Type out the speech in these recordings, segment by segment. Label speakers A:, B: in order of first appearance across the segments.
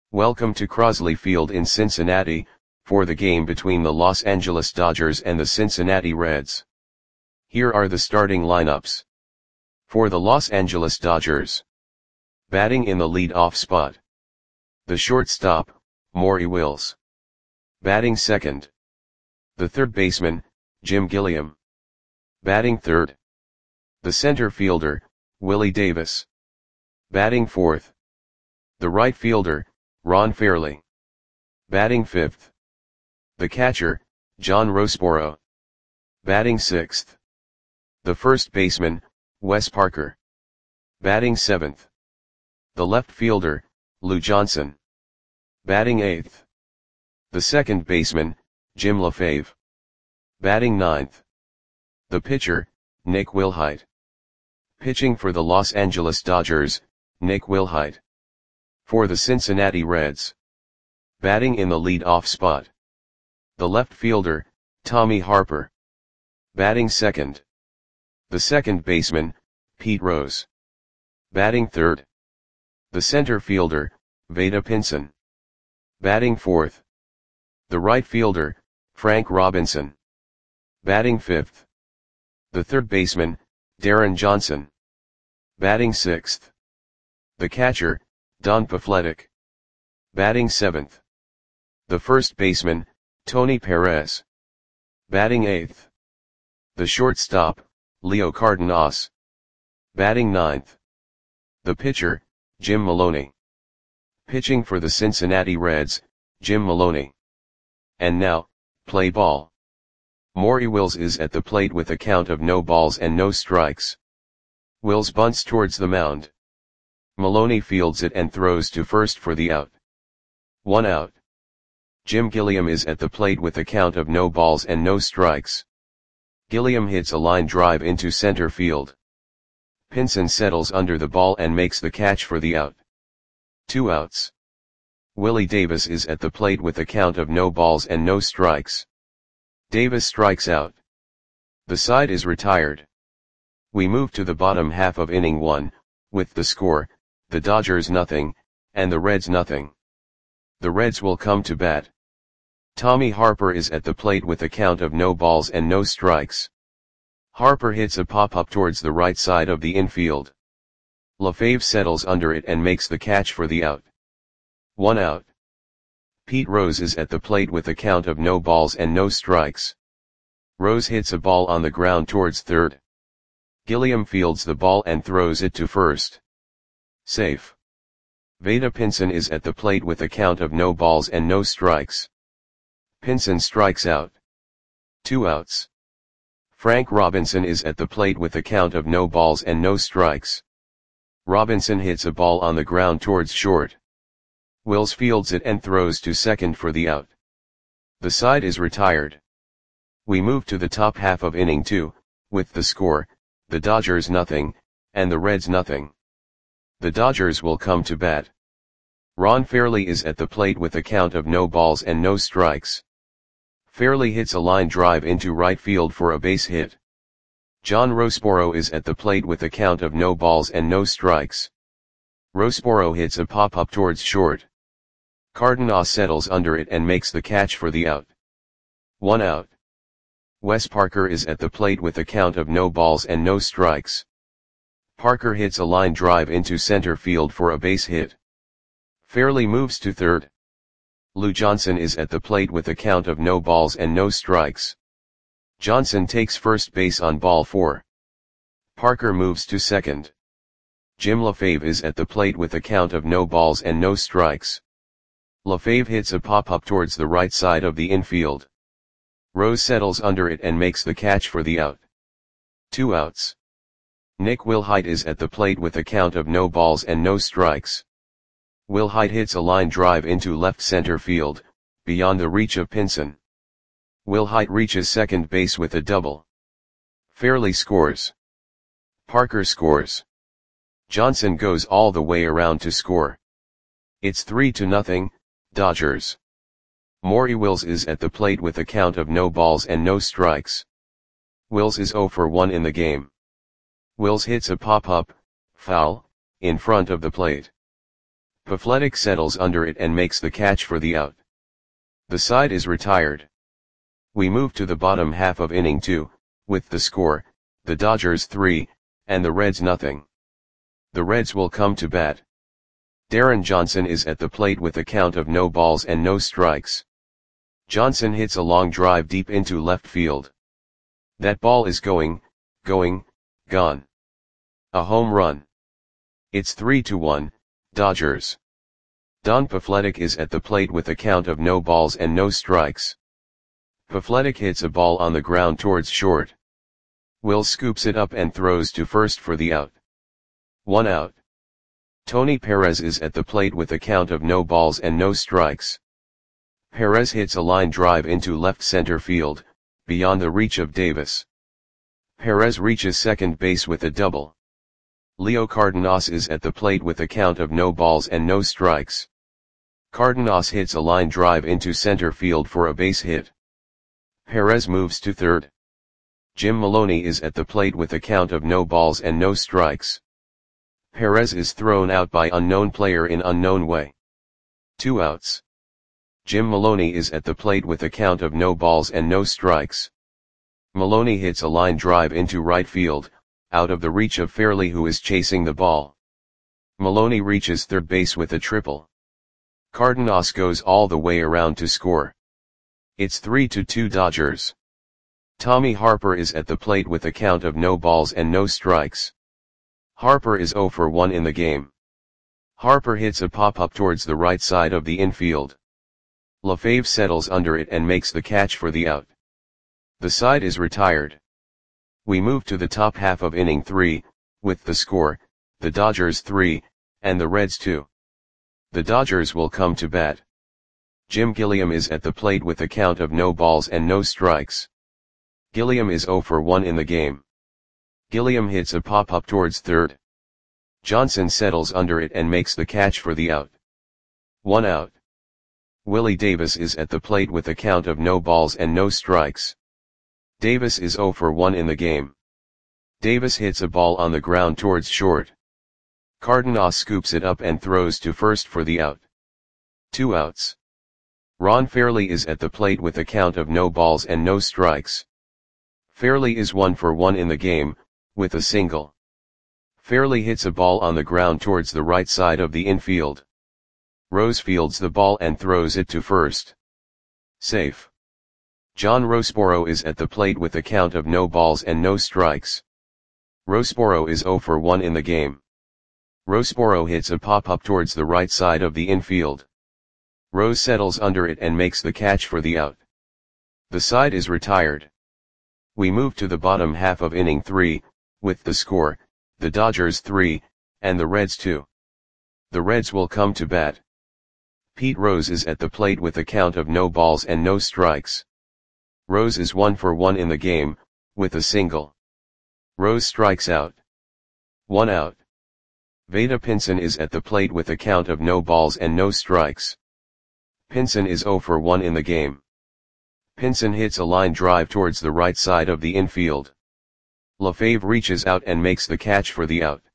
A: Welcome to Crosley Field in Cincinnati, for the game between the Los Angeles Dodgers and the Cincinnati Reds. Here are the starting lineups. For the Los Angeles Dodgers. Batting in the lead-off spot. The shortstop, Maury Wills. Batting second. The third baseman, Jim Gilliam. Batting third. The center fielder, Willie Davis. Batting fourth. The right fielder, Ron Fairly. Batting fifth. The catcher, John Roseboro. Batting sixth. The first baseman, Wes Parker. Batting seventh. The left fielder, Lou Johnson. Batting eighth. The second baseman, Jim LaFave. Batting ninth. The pitcher, Nick Wilhite. Pitching for the Los Angeles Dodgers, Nick Wilhite. For the Cincinnati Reds. Batting in the lead-off spot. The left fielder, Tommy Harper. Batting second. The second baseman, Pete Rose. Batting third. The center fielder, Vada Pinson. Batting fourth. The right fielder, Frank Robinson. Batting fifth. The third baseman, Darren Johnson. Batting sixth. The catcher, Don Pafletic. Batting seventh. The first baseman, Tony Perez. Batting eighth. The shortstop, Leo Cardenas. Batting ninth. The pitcher, Jim Maloney. Pitching for the Cincinnati Reds, Jim Maloney. And now, play ball. Maury Wills is at the plate with a count of no balls and no strikes. Wills bunts towards the mound. Maloney fields it and throws to first for the out. 1 out. Jim Gilliam is at the plate with a count of no balls and no strikes. Gilliam hits a line drive into center field. Pinson settles under the ball and makes the catch for the out. 2 outs. Willie Davis is at the plate with a count of no balls and no strikes. Davis strikes out. The side is retired. We move to the bottom half of inning 1, with the score, the Dodgers nothing, and the Reds nothing. The Reds will come to bat. Tommy Harper is at the plate with a count of no balls and no strikes. Harper hits a pop-up towards the right side of the infield. LaFave settles under it and makes the catch for the out. 1 out. Pete Rose is at the plate with a count of no balls and no strikes. Rose hits a ball on the ground towards third. Gilliam fields the ball and throws it to first. Safe. Vada Pinson is at the plate with a count of no balls and no strikes. Pinson strikes out. 2 outs. Frank Robinson is at the plate with a count of no balls and no strikes. Robinson hits a ball on the ground towards short. Wills fields it and throws to second for the out. The side is retired. We move to the top half of inning 2, with the score, the Dodgers nothing, and the Reds nothing. The Dodgers will come to bat. Ron Fairly is at the plate with a count of no balls and no strikes. Fairly hits a line drive into right field for a base hit. John Roseboro is at the plate with a count of no balls and no strikes. Roseboro hits a pop-up towards short. Cardenas settles under it and makes the catch for the out. 1 out. Wes Parker is at the plate with a count of no balls and no strikes. Parker hits a line drive into center field for a base hit. Fairly moves to third. Lou Johnson is at the plate with a count of no balls and no strikes. Johnson takes first base on ball 4. Parker moves to second. Jim LaFave is at the plate with a count of no balls and no strikes. LaFave hits a pop-up towards the right side of the infield. Rose settles under it and makes the catch for the out. 2 outs. Nick Wilhite is at the plate with a count of no balls and no strikes. Wilhite hits a line drive into left center field, beyond the reach of Pinson. Wilhite reaches second base with a double. Fairly scores. Parker scores. Johnson goes all the way around to score. It's 3-0, Dodgers. Maury Wills is at the plate with a count of no balls and no strikes. Wills is 0 for 1 in the game. Wills hits a pop-up, foul, in front of the plate. Pafletic settles under it and makes the catch for the out. The side is retired. We move to the bottom half of inning 2, with the score, the Dodgers 3, and the Reds nothing. The Reds will come to bat. Darren Johnson is at the plate with a count of no balls and no strikes. Johnson hits a long drive deep into left field. That ball is going, gone. A home run. It's 3-1, Dodgers. Don Pafletic is at the plate with a count of no balls and no strikes. Pafletic hits a ball on the ground towards short. Will scoops it up and throws to first for the out. 1 out. Tony Perez is at the plate with a count of no balls and no strikes. Perez hits a line drive into left center field, beyond the reach of Davis. Perez reaches second base with a double. Leo Cardenas is at the plate with a count of no balls and no strikes. Cardenas hits a line drive into center field for a base hit. Perez moves to third. Jim Maloney is at the plate with a count of no balls and no strikes. Perez is thrown out by unknown player in unknown way. 2 outs. Jim Maloney is at the plate with a count of no balls and no strikes. Maloney hits a line drive into right field, out of the reach of Fairley who is chasing the ball. Maloney reaches third base with a triple. Cardenas goes all the way around to score. It's 3-2 Dodgers. Tommy Harper is at the plate with a count of no balls and no strikes. Harper is 0 for 1 in the game. Harper hits a pop-up towards the right side of the infield. LaFave settles under it and makes the catch for the out. The side is retired. We move to the top half of inning 3, with the score, the Dodgers 3, and the Reds 2. The Dodgers will come to bat. Jim Gilliam is at the plate with a count of no balls and no strikes. Gilliam is 0 for 1 in the game. Gilliam hits a pop-up towards third. Johnson settles under it and makes the catch for the out. 1 out. Willie Davis is at the plate with a count of no balls and no strikes. Davis is 0 for 1 in the game. Davis hits a ball on the ground towards short. Cardenas scoops it up and throws to first for the out. 2 outs. Ron Fairley is at the plate with a count of no balls and no strikes. Fairley is 1 for 1 in the game, with a single. Fairley hits a ball on the ground towards the right side of the infield. Rose fields the ball and throws it to first. Safe. John Roseboro is at the plate with a count of no balls and no strikes. Roseboro is 0 for 1 in the game. Roseboro hits a pop-up towards the right side of the infield. Rose settles under it and makes the catch for the out. The side is retired. We move to the bottom half of inning 3, with the score, the Dodgers 3, and the Reds 2. The Reds will come to bat. Pete Rose is at the plate with a count of no balls and no strikes. Rose is 1 for 1 in the game, with a single. Rose strikes out. 1 out. Vada Pinson is at the plate with a count of no balls and no strikes. Pinson is 0 for 1 in the game. Pinson hits a line drive towards the right side of the infield. LaFave reaches out and makes the catch for the out.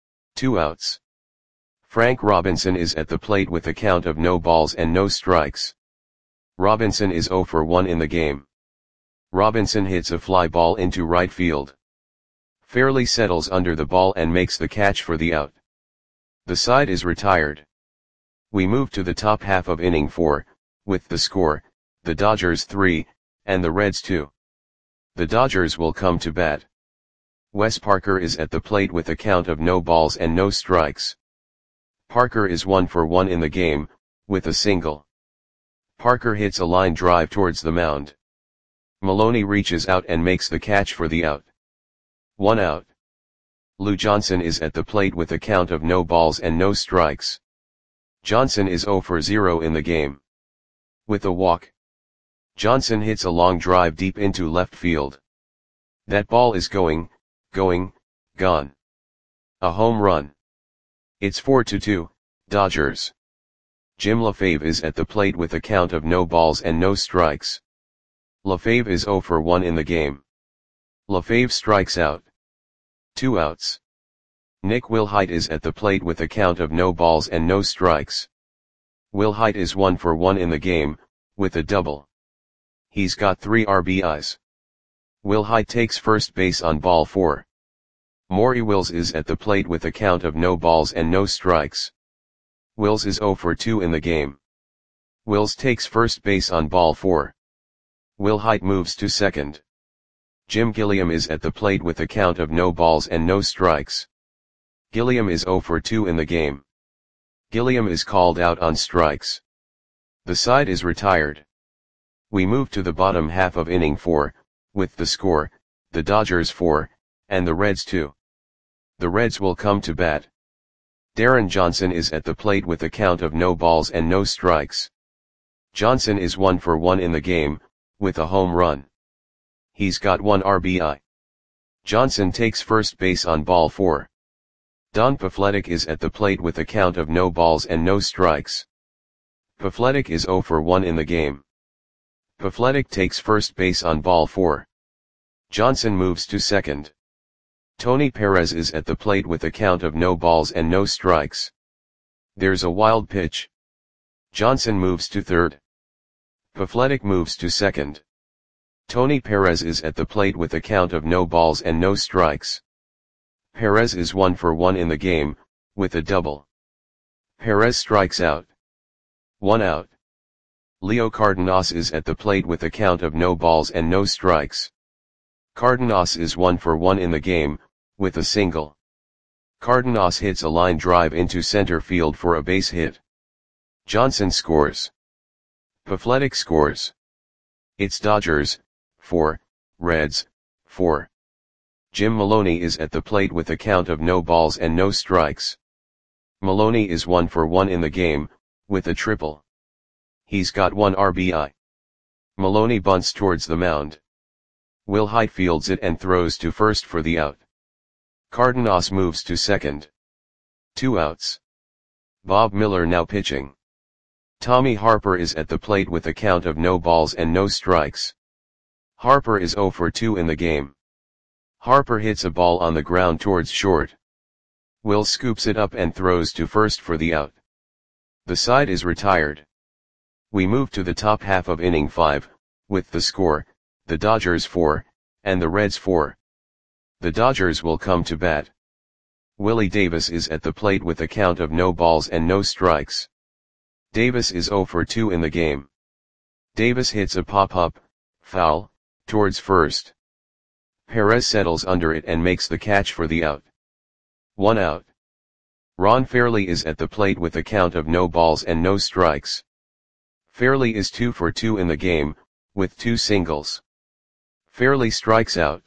A: 2 outs. Frank Robinson is at the plate with a count of no balls and no strikes. Robinson is 0 for 1 in the game. Robinson hits a fly ball into right field. Fairley settles under the ball and makes the catch for the out. The side is retired. We move to the top half of inning 4, with the score, the Dodgers 3, and the Reds 2. The Dodgers will come to bat. Wes Parker is at the plate with a count of no balls and no strikes. Parker is 1 for 1 in the game, with a single. Parker hits a line drive towards the mound. Maloney reaches out and makes the catch for the out. 1 out. Lou Johnson is at the plate with a count of no balls and no strikes. Johnson is 0 for 0 in the game. With a walk. Johnson hits a long drive deep into left field. That ball is going, gone. A home run. It's 4-2, Dodgers. Jim LaFave is at the plate with a count of no balls and no strikes. LaFave is 0 for 1 in the game. LaFave strikes out. 2 outs. Nick Wilhite is at the plate with a count of no balls and no strikes. Wilhite is 1 for 1 in the game, with a double. He's got 3 RBIs. Wilhite takes first base on ball 4. Maury Wills is at the plate with a count of no balls and no strikes. Wills is 0 for 2 in the game. Wills takes first base on ball 4. Wilhite moves to second. Jim Gilliam is at the plate with a count of no balls and no strikes. Gilliam is 0 for 2 in the game. Gilliam is called out on strikes. The side is retired. We move to the bottom half of inning 4, with the score, the Dodgers 4, and the Reds 2. The Reds will come to bat. Darren Johnson is at the plate with a count of no balls and no strikes. Johnson is 1 for 1 in the game, with a home run. He's got 1 RBI. Johnson takes first base on ball 4. Don Pafletic is at the plate with a count of no balls and no strikes. Pafletic is 0 for 1 in the game. Pafletic takes first base on ball 4. Johnson moves to second. Tony Perez is at the plate with a count of no balls and no strikes. There's a wild pitch. Johnson moves to third. Pafletic moves to second. Tony Perez is at the plate with a count of no balls and no strikes. Perez is 1 for 1 in the game, with a double. Perez strikes out. 1 out. Leo Cardenas is at the plate with a count of no balls and no strikes. Cardenas is 1 for 1 in the game, with a single. Cardenas hits a line drive into center field for a base hit. Johnson scores. Pafletic scores. It's Dodgers, 4, Reds, 4. Jim Maloney is at the plate with a count of no balls and no strikes. Maloney is 1 for 1 in the game, with a triple. He's got 1 RBI. Maloney bunts towards the mound. Wilhite fields it and throws to first for the out. Cardenas moves to second. 2 outs. Bob Miller now pitching. Tommy Harper is at the plate with a count of no balls and no strikes. Harper is 0 for 2 in the game. Harper hits a ball on the ground towards short. Will scoops it up and throws to first for the out. The side is retired. We move to the top half of inning 5, with the score, the Dodgers 4, and the Reds 4. The Dodgers will come to bat. Willie Davis is at the plate with a count of no balls and no strikes. Davis is 0 for 2 in the game. Davis hits a pop-up, foul, towards first. Perez settles under it and makes the catch for the out. 1 out. Ron Fairley is at the plate with a count of no balls and no strikes. Fairley is 2 for 2 in the game, with 2 singles. Fairley strikes out.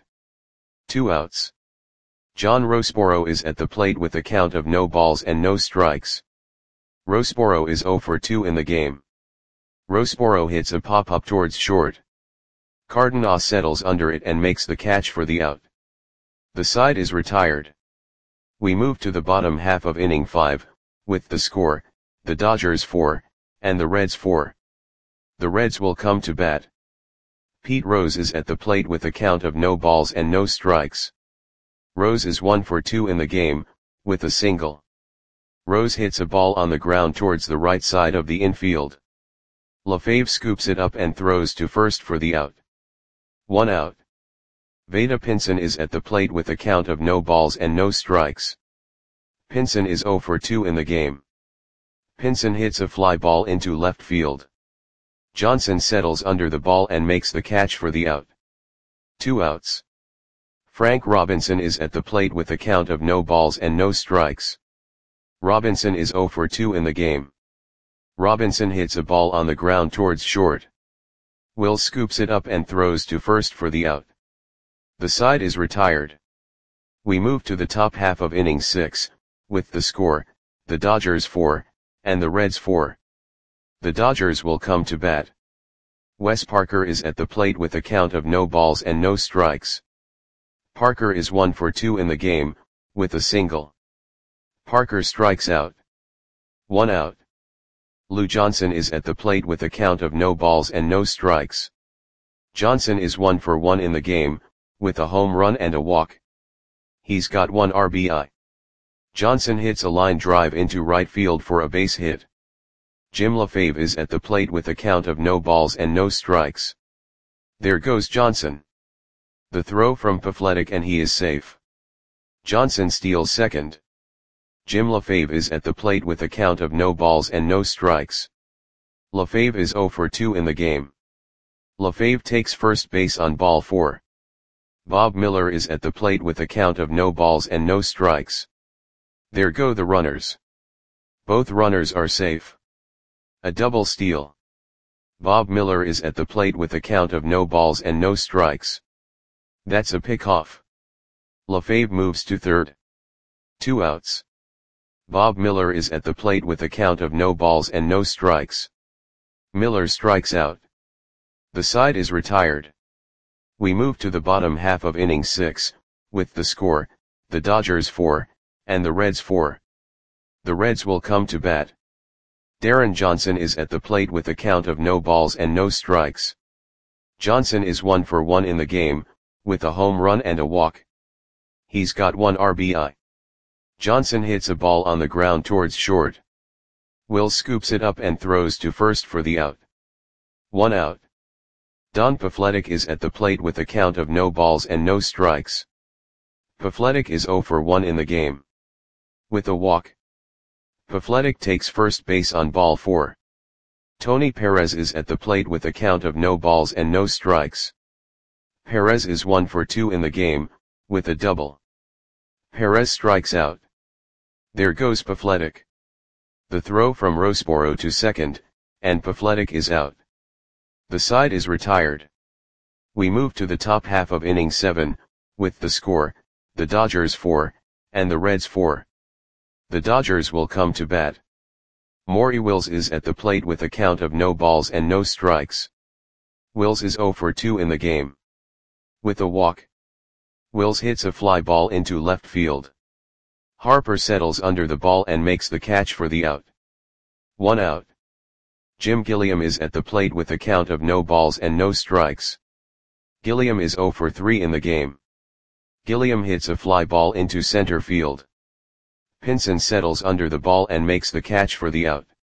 A: 2 outs. John Roseboro is at the plate with a count of no balls and no strikes. Roseboro is 0 for 2 in the game. Roseboro hits a pop-up towards short. Cardenas settles under it and makes the catch for the out. The side is retired. We move to the bottom half of inning 5, with the score, the Dodgers 4, and the Reds 4. The Reds will come to bat. Pete Rose is at the plate with a count of no balls and no strikes. Rose is 1 for 2 in the game, with a single. Rose hits a ball on the ground towards the right side of the infield. LaFave scoops it up and throws to first for the out. 1 out. Vada Pinson is at the plate with a count of no balls and no strikes. Pinson is 0 for 2 in the game. Pinson hits a fly ball into left field. Johnson settles under the ball and makes the catch for the out. 2 outs. Frank Robinson is at the plate with a count of no balls and no strikes. Robinson is 0 for 2 in the game. Robinson hits a ball on the ground towards short. Will scoops it up and throws to first for the out. The side is retired. We move to the top half of inning 6, with the score, the Dodgers 4, and the Reds 4. The Dodgers will come to bat. Wes Parker is at the plate with a count of no balls and no strikes. Parker is 1 for 2 in the game, with a single. Parker strikes out. 1 out. Lou Johnson is at the plate with a count of no balls and no strikes. Johnson is 1 for 1 in the game, with a home run and a walk. He's got 1 RBI. Johnson hits a line drive into right field for a base hit. Jim LaFave is at the plate with a count of no balls and no strikes. There goes Johnson. The throw from Pafletic and he is safe. Johnson steals second. Jim LaFave is at the plate with a count of no balls and no strikes. LaFave is 0 for 2 in the game. LaFave takes first base on ball 4. Bob Miller is at the plate with a count of no balls and no strikes. There go the runners. Both runners are safe. A double steal. Bob Miller is at the plate with a count of no balls and no strikes. That's a pickoff. LaFave moves to third. 2 outs. Bob Miller is at the plate with a count of no balls and no strikes. Miller strikes out. The side is retired. We move to the bottom half of inning 6, with the score, the Dodgers 4, and the Reds 4. The Reds will come to bat. Darren Johnson is at the plate with a count of no balls and no strikes. Johnson is 1 for 1 in the game, with a home run and a walk. He's got 1 RBI. Johnson hits a ball on the ground towards short. Will scoops it up and throws to first for the out. 1 out. Don Pafletic is at the plate with a count of no balls and no strikes. Pafletic is 0 for 1 in the game. With a walk. Pafletic takes first base on ball 4. Tony Perez is at the plate with a count of no balls and no strikes. Perez is 1 for 2 in the game, with a double. Perez strikes out. There goes Pafletic. The throw from Rosboro to second, and Pafletic is out. The side is retired. We move to the top half of inning 7, with the score, the Dodgers 4, and the Reds 4. The Dodgers will come to bat. Maury Wills is at the plate with a count of no balls and no strikes. Wills is 0 for 2 in the game. With a walk. Wills hits a fly ball into left field. Harper settles under the ball and makes the catch for the out. 1 out. Jim Gilliam is at the plate with a count of no balls and no strikes. Gilliam is 0 for 3 in the game. Gilliam hits a fly ball into center field. Pinson settles under the ball and makes the catch for the out.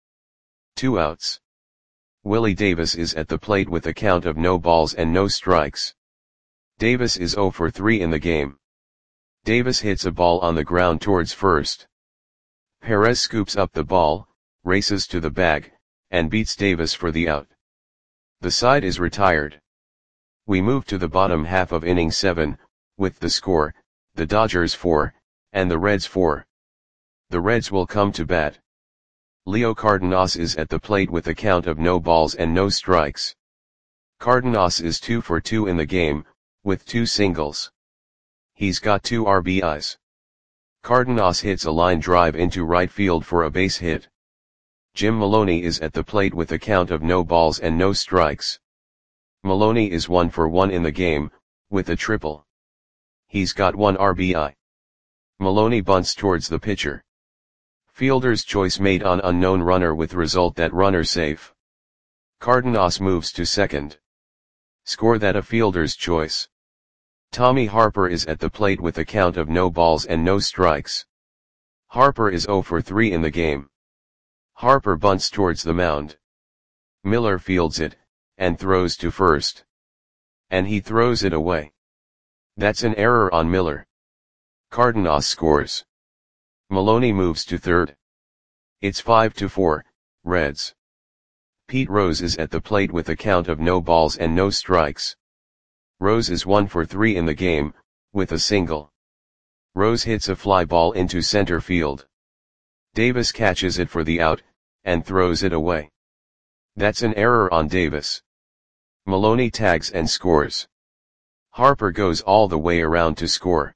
A: 2 outs. Willie Davis is at the plate with a count of no balls and no strikes. Davis is 0 for 3 in the game. Davis hits a ball on the ground towards first. Perez scoops up the ball, races to the bag, and beats Davis for the out. The side is retired. We move to the bottom half of inning 7, with the score, the Dodgers 4, and the Reds 4. The Reds will come to bat. Leo Cardenas is at the plate with a count of no balls and no strikes. Cardenas is 2 for 2 in the game, with 2 singles. He's got 2 RBIs. Cardenas hits a line drive into right field for a base hit. Jim Maloney is at the plate with a count of no balls and no strikes. Maloney is 1 for 1 in the game, with a triple. He's got 1 RBI. Maloney bunts towards the pitcher. Fielder's choice made on unknown runner with result that runner safe. Cardenas moves to second. Score that a fielder's choice. Tommy Harper is at the plate with a count of no balls and no strikes. Harper is 0 for 3 in the game. Harper bunts towards the mound. Miller fields it, and throws to first. And he throws it away. That's an error on Miller. Cardenas scores. Maloney moves to third. It's 5-4, Reds. Pete Rose is at the plate with a count of no balls and no strikes. Rose is 1 for 3 in the game, with a single. Rose hits a fly ball into center field. Davis catches it for the out, and throws it away. That's an error on Davis. Maloney tags and scores. Harper goes all the way around to score.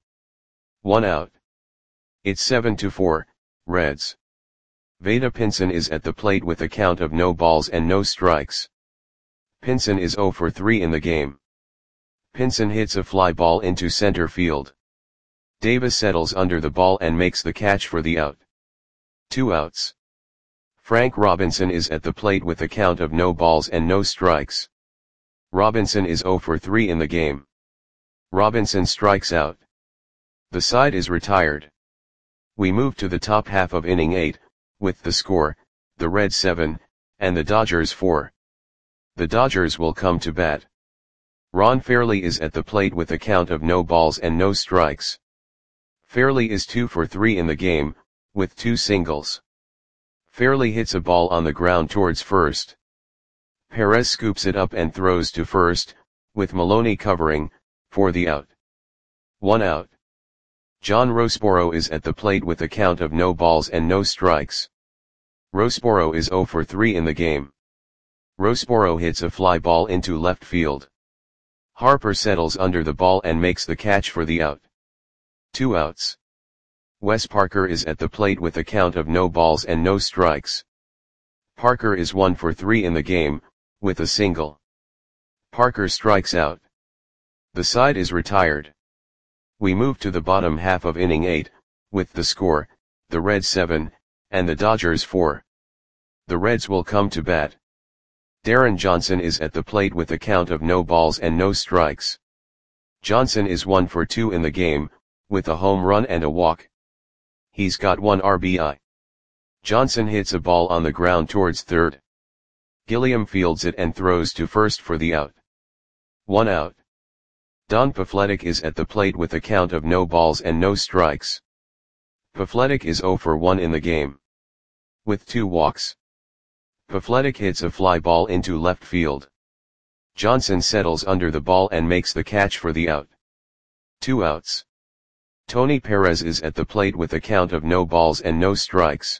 A: 1 out. It's 7-4, Reds. Vada Pinson is at the plate with a count of no balls and no strikes. Pinson is 0 for 3 in the game. Pinson hits a fly ball into center field. Davis settles under the ball and makes the catch for the out. 2 outs. Frank Robinson is at the plate with a count of no balls and no strikes. Robinson is 0 for 3 in the game. Robinson strikes out. The side is retired. We move to the top half of inning 8, with the score, the Reds 7, and the Dodgers 4. The Dodgers will come to bat. Ron Fairly is at the plate with a count of no balls and no strikes. Fairly is 2 for 3 in the game, with 2 singles. Fairly hits a ball on the ground towards first. Perez scoops it up and throws to first, with Maloney covering, for the out. 1 out. John Rosboro is at the plate with a count of no balls and no strikes. Rosboro is 0 for 3 in the game. Rosboro hits a fly ball into left field. Harper settles under the ball and makes the catch for the out. 2 outs. Wes Parker is at the plate with a count of no balls and no strikes. Parker is 1 for 3 in the game, with a single. Parker strikes out. The side is retired. We move to the bottom half of inning 8, with the score, the Reds 7, and the Dodgers 4. The Reds will come to bat. Darren Johnson is at the plate with a count of no balls and no strikes. Johnson is 1 for 2 in the game, with a home run and a walk. He's got 1 RBI. Johnson hits a ball on the ground towards third. Gilliam fields it and throws to first for the out. 1 out. Don Pafletic is at the plate with a count of no balls and no strikes. Pafletic is 0 for 1 in the game, with 2 walks. Pafletic hits a fly ball into left field. Johnson settles under the ball and makes the catch for the out. 2 outs. Tony Perez is at the plate with a count of no balls and no strikes.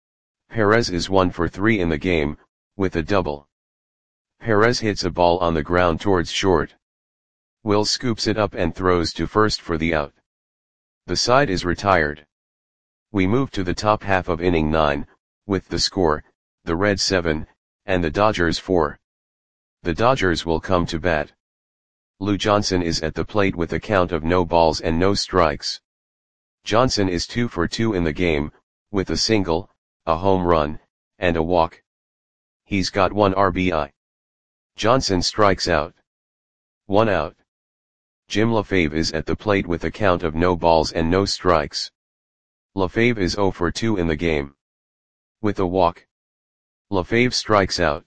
A: Perez is 1 for 3 in the game, with a double. Perez hits a ball on the ground towards short. Wills scoops it up and throws to first for the out. The side is retired. We move to the top half of inning 9, with the score, the Reds 7, and the Dodgers 4. The Dodgers will come to bat. Lou Johnson is at the plate with a count of no balls and no strikes. Johnson is 2 for 2 in the game, with a single, a home run, and a walk. He's got 1 RBI. Johnson strikes out. 1 out. Jim LaFave is at the plate with a count of no balls and no strikes. LaFave is 0 for 2 in the game, with a walk. LaFave strikes out.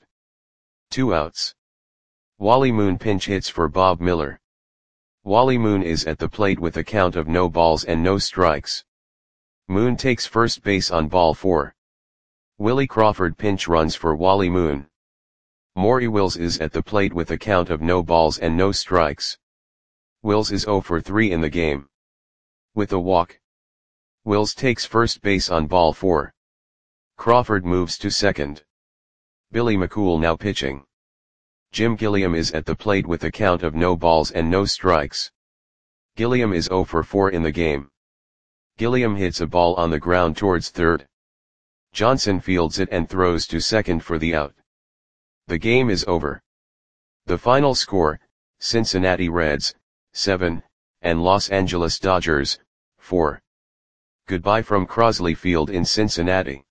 A: 2 outs. Wally Moon pinch hits for Bob Miller. Wally Moon is at the plate with a count of no balls and no strikes. Moon takes first base on ball 4. Willie Crawford pinch runs for Wally Moon. Maury Wills is at the plate with a count of no balls and no strikes. Wills is 0 for 3 in the game, with a walk. Wills takes first base on ball 4. Crawford moves to second. Billy McCool now pitching. Jim Gilliam is at the plate with a count of no balls and no strikes. Gilliam is 0 for 4 in the game. Gilliam hits a ball on the ground towards third. Johnson fields it and throws to second for the out. The game is over. The final score, Cincinnati Reds, 7, and Los Angeles Dodgers, 4. Goodbye from Crosley Field in Cincinnati.